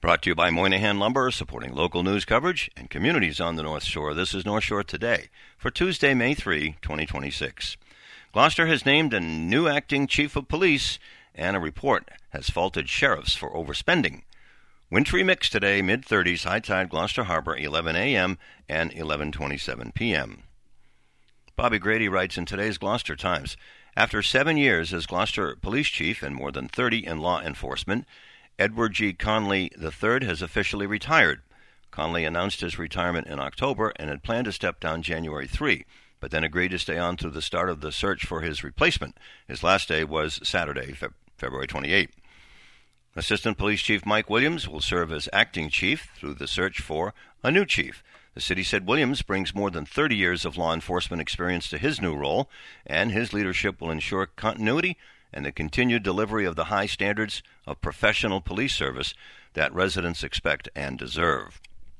Brought to you by Moynihan Lumber, supporting local news coverage and communities on the North Shore. This is North Shore Today for Tuesday, May 3, 2026. Gloucester has named a new acting chief of police, and a report has faulted sheriffs for overspending. Wintry mix today, mid-30s, high tide, Gloucester Harbor, 11 a.m. and 11:27 p.m. Bobby Grady writes in today's Gloucester Times, after 7 years as Gloucester police chief and more than 30 in law enforcement, Edward G. Conley III has officially retired. Conley announced his retirement in October and had planned to step down January 3, but then agreed to stay on through the start of the search for his replacement. His last day was Saturday, February 28. Assistant Police Chief Mike Williams will serve as acting chief through the search for a new chief. The city said Williams brings more than 30 years of law enforcement experience to his new role, and his leadership will ensure continuity and the continued delivery of the high standards of professional police service that residents expect and deserve.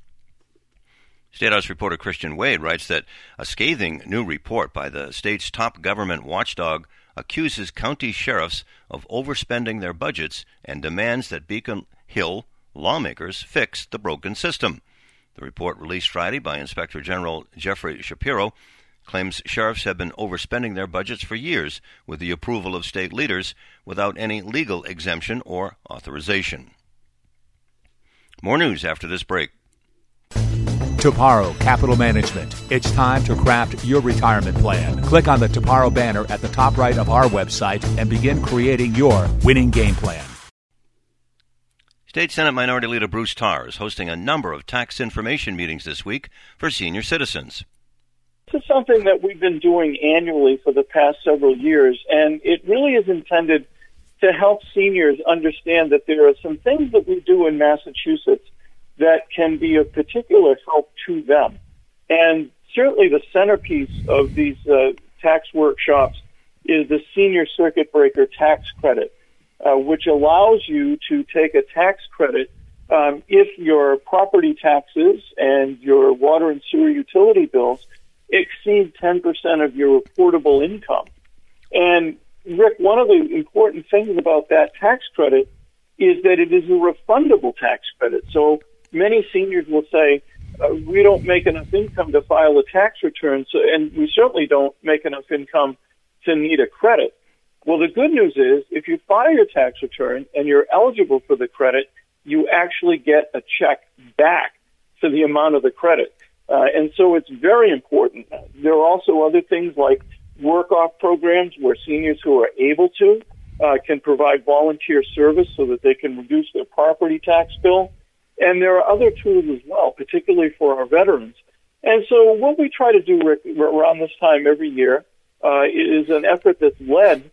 State House reporter Christian Wade writes that a scathing new report by the state's top government watchdog accuses county sheriffs of overspending their budgets and demands that Beacon Hill lawmakers fix the broken system. The report, released Friday by Inspector General Jeffrey Shapiro, claims sheriffs have been overspending their budgets for years with the approval of state leaders without any legal exemption or authorization. More news after this break. Toparo Capital Management. It's time to craft your retirement plan. Click on the Toparo banner at the top right of our website and begin creating your winning game plan. State Senate Minority Leader Bruce Tarr is hosting a number of tax information meetings this week for senior citizens. This is something that we've been doing annually for the past several years, and it really is intended to help seniors understand that there are some things that we do in Massachusetts that can be of particular help to them. And certainly the centerpiece of these tax workshops is the Senior Circuit Breaker Tax Credit, which allows you to take a tax credit if your property taxes and your water and sewer utility bills exceed 10% of your reportable income. And Rick, one of the important things about that tax credit is that it is a refundable tax credit. So many seniors will say, we don't make enough income to file a tax return, and we certainly don't make enough income to need a credit. Well, the good news is if you file your tax return and you're eligible for the credit, you actually get a check back for the amount of the credit. And so it's very important. There are also other things like work-off programs where seniors who are able to can provide volunteer service so that they can reduce their property tax bill. And there are other tools as well, particularly for our veterans. And so what we try to do, Rick, around this time every year is an effort that's led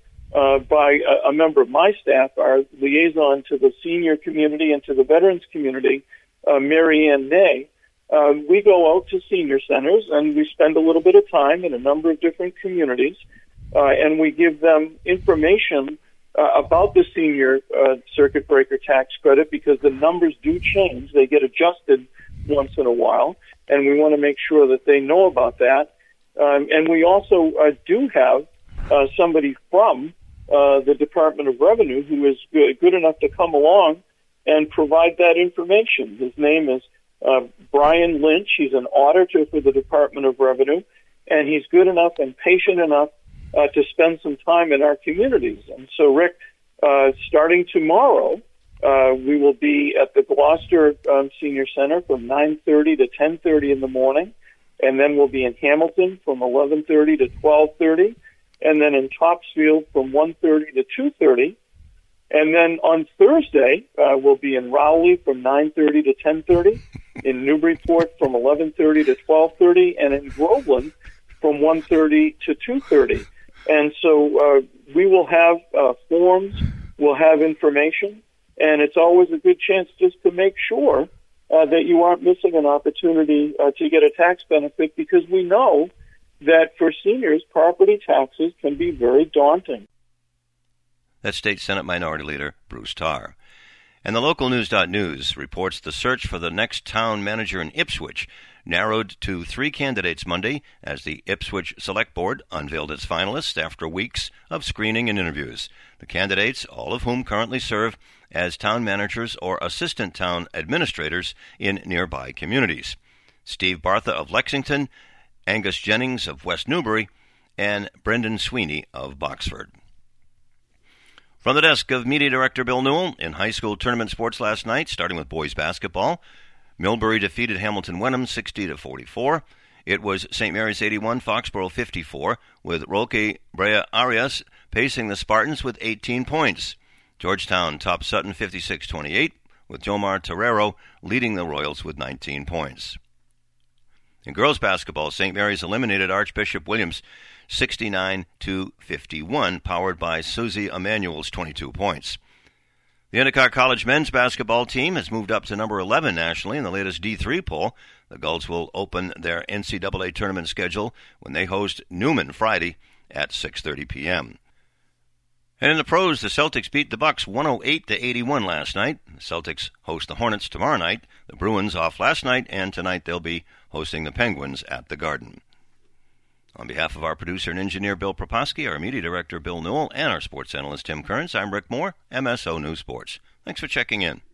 by a member of my staff, our liaison to the senior community and to the veterans community, Mary Ann Ney. We go out to senior centers and we spend a little bit of time in a number of different communities, and we give them information about the Senior Circuit Breaker Tax Credit because the numbers do change. They get adjusted once in a while, and we want to make sure that they know about that. And we also do have somebody from the Department of Revenue who is good enough to come along and provide that information. His name is Brian Lynch. He's an auditor for the Department of Revenue, and he's good enough and patient enough to spend some time in our communities. And so, Rick, starting tomorrow, we will be at the Gloucester Senior Center from 9:30 to 10:30 in the morning, and then we'll be in Hamilton from 11:30 to 12:30, and then in Topsfield from 1:30 to 2:30. And then on Thursday, we'll be in Rowley from 9:30 to 10:30, in Newburyport from 11:30 to 12:30, and in Groveland from 1:30 to 2:30. And so we will have forms, we'll have information, and it's always a good chance just to make sure that you aren't missing an opportunity to get a tax benefit, because we know that for seniors, property taxes can be very daunting. That's State Senate Minority Leader Bruce Tarr. And the local news.news reports the search for the next town manager in Ipswich narrowed to 3 candidates Monday as the Ipswich Select Board unveiled its finalists after weeks of screening and interviews. The candidates, all of whom currently serve as town managers or assistant town administrators in nearby communities. Steve Bartha of Lexington, Angus Jennings of West Newbury, and Brendan Sweeney of Boxford. From the desk of Media Director Bill Newell, in high school tournament sports last night, starting with boys basketball, Millbury defeated Hamilton Wenham 60-44. It was St. Mary's 81, Foxborough 54, with Roque Brea Arias pacing the Spartans with 18 points. Georgetown topped Sutton 56-28, with Jomar Terrero leading the Royals with 19 points. In girls basketball, St. Mary's eliminated Archbishop Williams 69-51, powered by Susie Emanuel's 22 points. The Endicott College men's basketball team has moved up to number 11 nationally in the latest D3 poll. The Gulls will open their NCAA tournament schedule when they host Newman Friday at 6:30 p.m. And in the pros, the Celtics beat the Bucks 108-81 last night. The Celtics host the Hornets tomorrow night. The Bruins off last night, and tonight they'll be hosting the Penguins at the Garden. On behalf of our producer and engineer Bill Proposki, our media director Bill Newell, and our sports analyst Tim Kearns, I'm Rick Moore, MSO News Sports. Thanks for checking in.